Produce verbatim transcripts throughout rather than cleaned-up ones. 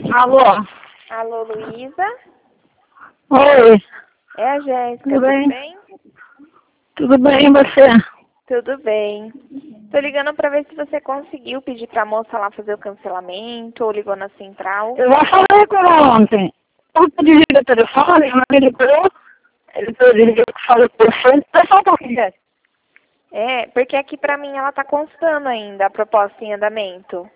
Alô? Alô, Luísa? Oi. É a Jéssica, Tudo tudo bem? bem? Tudo bem, e você? Tudo bem. Tô ligando pra ver se você conseguiu pedir pra moça lá fazer o cancelamento ou ligou na central. Eu já falei com ela ontem. Eu pedi o telefone, ela me ligou. Ele pediu que falei com você. É só um pouquinho, Jéssica. É, porque aqui pra mim ela tá constando ainda a proposta em andamento.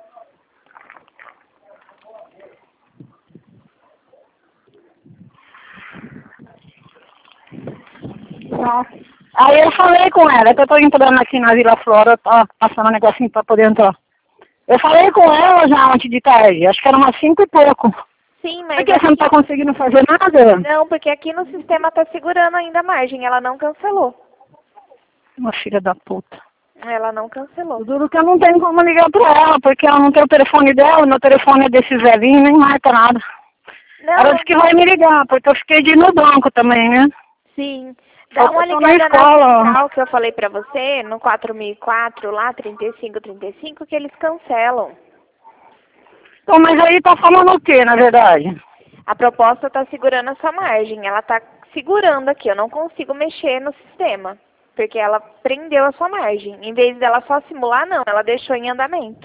Nossa. Aí eu falei com ela, que eu tô entrando aqui na Vila Flora, tá passando um negocinho pra poder entrar. Eu falei com ela já ontem de tarde, acho que era umas cinco e pouco. Sim, Por mas que você não aqui... tá conseguindo fazer nada? Não, porque aqui no sistema tá segurando ainda a margem, ela não cancelou. Uma filha da puta. Ela não cancelou. O duro que eu não tenho como ligar pra ela, porque ela não tem o telefone dela, meu telefone é desses velhinhos, nem marca nada. Não, Ela não... disse que vai me ligar, porque eu fiquei de ir no banco também, né? Sim. Só Dá que uma eu tô na ligada na escola. central que eu falei pra você, no quatro mil e quatro, lá, trinta e cinco, trinta e cinco, que eles cancelam. Então, mas aí tá falando o quê, na verdade? A proposta está segurando a sua margem. Ela está segurando aqui. Eu não consigo mexer no sistema. Porque ela prendeu a sua margem. Em vez dela só simular, não. Ela deixou em andamento.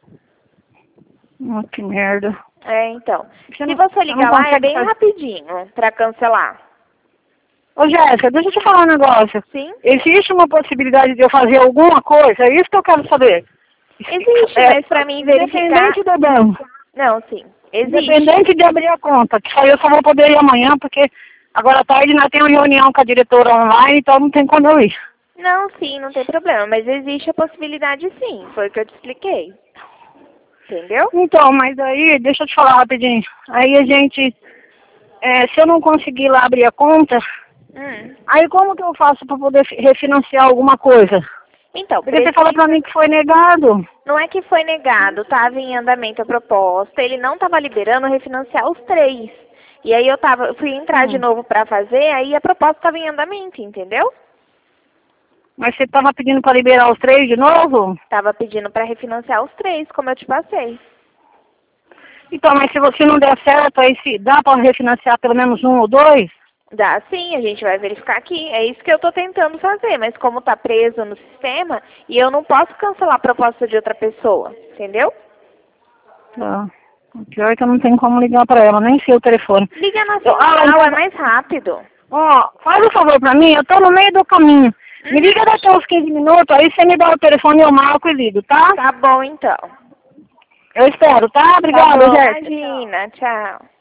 Oh, que merda. É, então. Você Se não, você você não ligar lá, é consegue bem fazer... rapidinho para cancelar. Ô, Jéssica, deixa eu te falar um negócio. Sim? Existe uma possibilidade de eu fazer alguma coisa? É isso que eu quero saber. Existe, É, mas para mim verificar... independente do banco. Não, sim. Existe. Independente de abrir a conta, que só eu só vou poder ir amanhã, porque agora à tarde nós temos uma reunião com a diretora online, então não tem como eu ir. Não, sim, não tem problema. Mas existe a possibilidade, sim. Foi o que eu te expliquei. Entendeu? Então, mas aí, deixa eu te falar rapidinho. Aí a gente, é, se eu não conseguir lá abrir a conta, Hum. aí como que eu faço para poder fi- refinanciar alguma coisa? Então, Porque você falou pra precisa... mim que foi negado. Não é que foi negado, estava em andamento a proposta, ele não estava liberando refinanciar os três. E aí eu tava, eu fui entrar de Hum. novo para fazer, aí a proposta estava em andamento, entendeu? Mas você tava pedindo para liberar os três de novo? Tava pedindo para refinanciar os três, como eu te passei. Então, mas se você não der certo, aí se dá para refinanciar pelo menos um ou dois? Dá sim, a gente vai verificar aqui. É isso que eu estou tentando fazer, mas como está preso no sistema, e eu não posso cancelar a proposta de outra pessoa, entendeu? Tá. O pior é que eu não tenho como ligar para ela, nem sei o telefone. Liga na Eu- central, ah, então- é mais rápido. Ó, faz um favor pra mim, eu tô no meio do caminho. Me liga daqui a uns quinze minutos, aí você me dá o telefone, eu marco e ligo, tá? Tá bom então. Eu espero, tá? Tá Obrigada, bom, Jéssica. imagina, tchau.